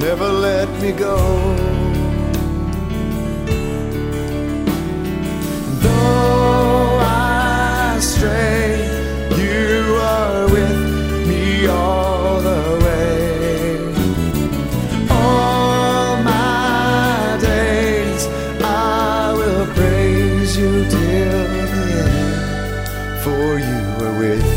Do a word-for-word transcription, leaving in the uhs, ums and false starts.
never let me go. Though I stray, you are with me all the way. All my days I will praise you till the end, for you are with me.